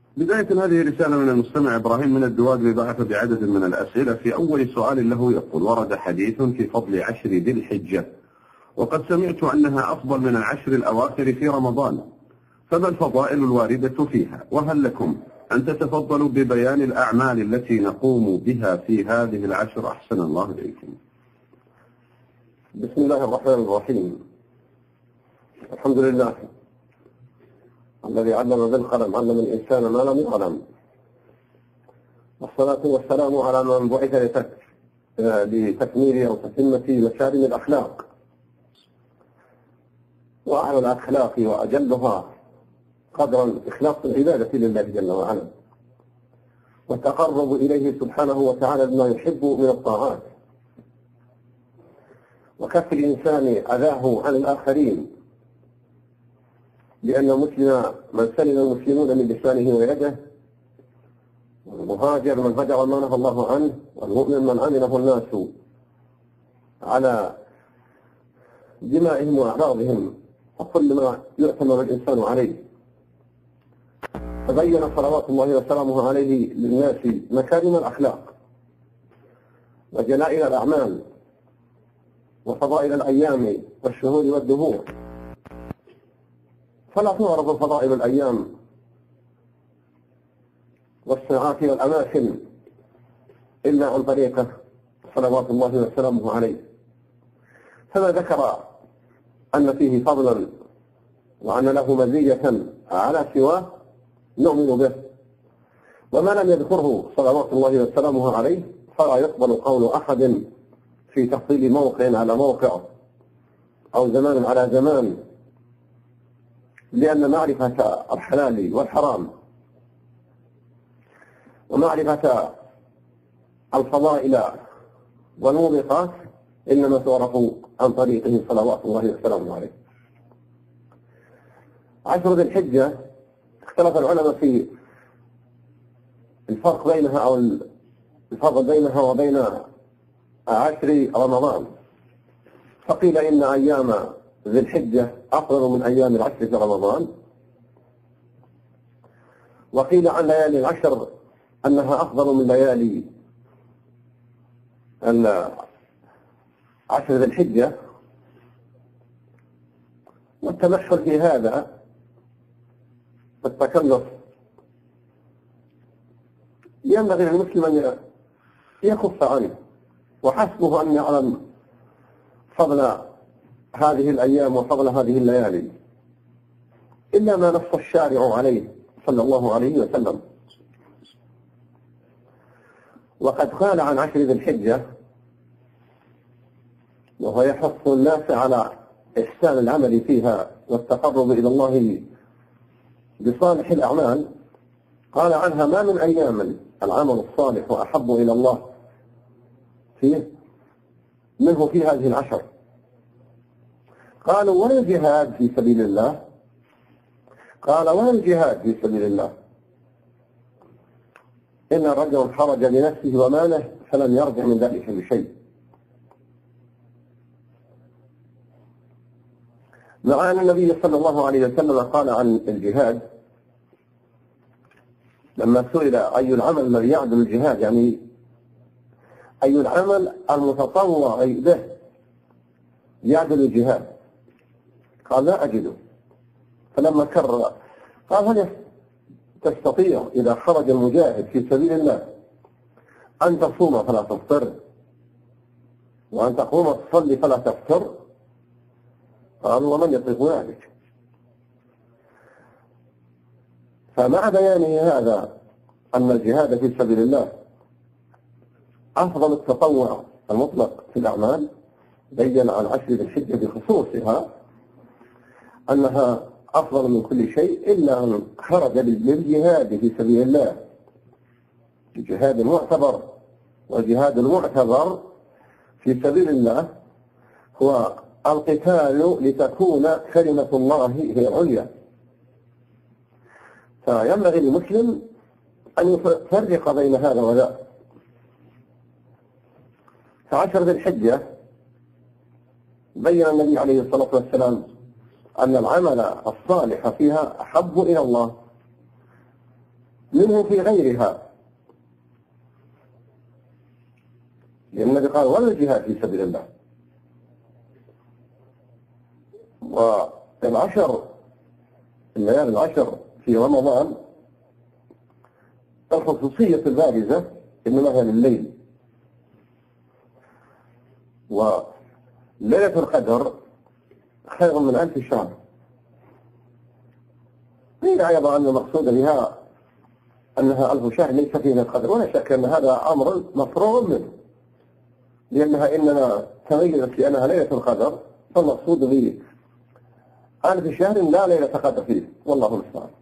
بداية هذه رسالة من المستمع إبراهيم من الدوادري، بعث بعدد من الأسئلة. في أول سؤال له يقول: ورد حديث في فضل 10 ذي الحجة، وقد سمعت أنها أفضل من العشر الأواخر في رمضان، فما الفضائل الواردة فيها؟ وهل لكم أن تتفضلوا ببيان الأعمال التي نقوم بها في هذه العشر؟ أحسن الله إليكم. بسم الله الرحمن الرحيم. الحمد لله الذي علم بالقلم، علم الإنسان ما لم يعلم، والصلاة والسلام على من بعث لتكميل أو تتمة مكارم الأخلاق، وأعلى الأخلاق وأجلها قدرا إخلاص العبادة لله جل وعلا، والتقرب إليه سبحانه وتعالى بما يحب من الطاعات، وكف الإنسان أذاه عن الآخرين، لأن المسلم من سلم المسلمون من لسانه ويده، والمهاجر من هجر ما نهى الله عنه، والمؤمن من أمنه الناس على دمائهم وأعراضهم وكل ما يؤتمر الإنسان عليه. فبين صلوات الله وسلامه عليه للناس مكارم الأخلاق وجلائل الأعمال وفضائل الأيام والشهور والدهور، فلا تعرض فضائل الأيام والساعات والأماكن إلا عن طريقه صلوات الله وسلامه عليه. فما ذكر أن فيه فضلا وأن له مزية على سواه نؤمن به، وما لم يذكره صلوات الله وسلامه عليه فلا يقبل قول أحد في تفضيل موقع على موقع أو زمان على زمان، لأن معرفة الحلال والحرام ومعرفة الفضائل والموبقات إنما تعرف عن طريقه صلوات الله وسلامه عليه. 10 ذي الحجة اختلف العلماء في الفرق بينها أو الفضل بينها وبين 10 رمضان، فقيل إن أيام ذي الحجة أفضل من أيام العشر في رمضان، وقيل عن ليالي العشر أنها أفضل من ليالي 10 ذي الحجة. والتمحل في هذا والتكلف ينبغي للمسلم أن يكف عنه، وحسبه أن يعلم فضل هذه الأيام وفضل هذه الليالي إلا ما نص الشارع عليه صلى الله عليه وسلم. وقد قال عن 10 ذي الحجة، وهو يحث الناس على إحسان العمل فيها والتقرب إلى الله بصالح الأعمال، قال عنها: ما من أيام العمل الصالح وأحب إلى الله فيه منه في هذه العشر. قالوا: ولا الجهاد في سبيل الله؟ قال: ولا الجهاد في سبيل الله؟ إن الرجل خرج لنفسه وماله فلم يرجع من ذلك بشيء. مع أن النبي صلى الله عليه وسلم قال عن الجهاد لما سئل أي العمل الذي يعدل الجهاد، يعني أي العمل المتطوع به يعدل الجهاد، قال: لا أجده. فلما كرر قال: هل تستطيع إذا خرج المجاهد في سبيل الله أن تصوم فلا تفطر، وأن تقوم تصلي فلا تفطر؟ قالوا: ومن يطيق ذلك؟ فمع بيانه هذا أن الجهاد في سبيل الله أفضل التطوع المطلق في الأعمال، بين عن 10 ذي الحجة بخصوصها أنها أفضل من كل شيء إلا أن خرج للجهاد في سبيل الله، الجهاد المعتبر. والجهاد المعتبر في سبيل الله هو القتال لتكون كلمة الله هي العليا. فينبغي للمسلم أن يفرق بين هذا وذاك. ف10 ذي الحجة بين النبي عليه الصلاة والسلام أن العمل الصالح فيها أحب إلى الله منه في غيرها، لأن النبي قال ولا الجهاد في سبيل الله. الليالي العشر في رمضان الخصوصية البارزة إنما هي لليل، وليلة القدر خير من 1000 شهر. قيل أيضا أن المقصود بها أنها 1000 شهر ليس فيها القدر، ولا شك أن هذا أمر مفروغ منه، لأنها إنما تميزت لأنها ليلة القدر، فالمقصود به 1000 شهر لا ليلة قدر فيه، والله المستعان.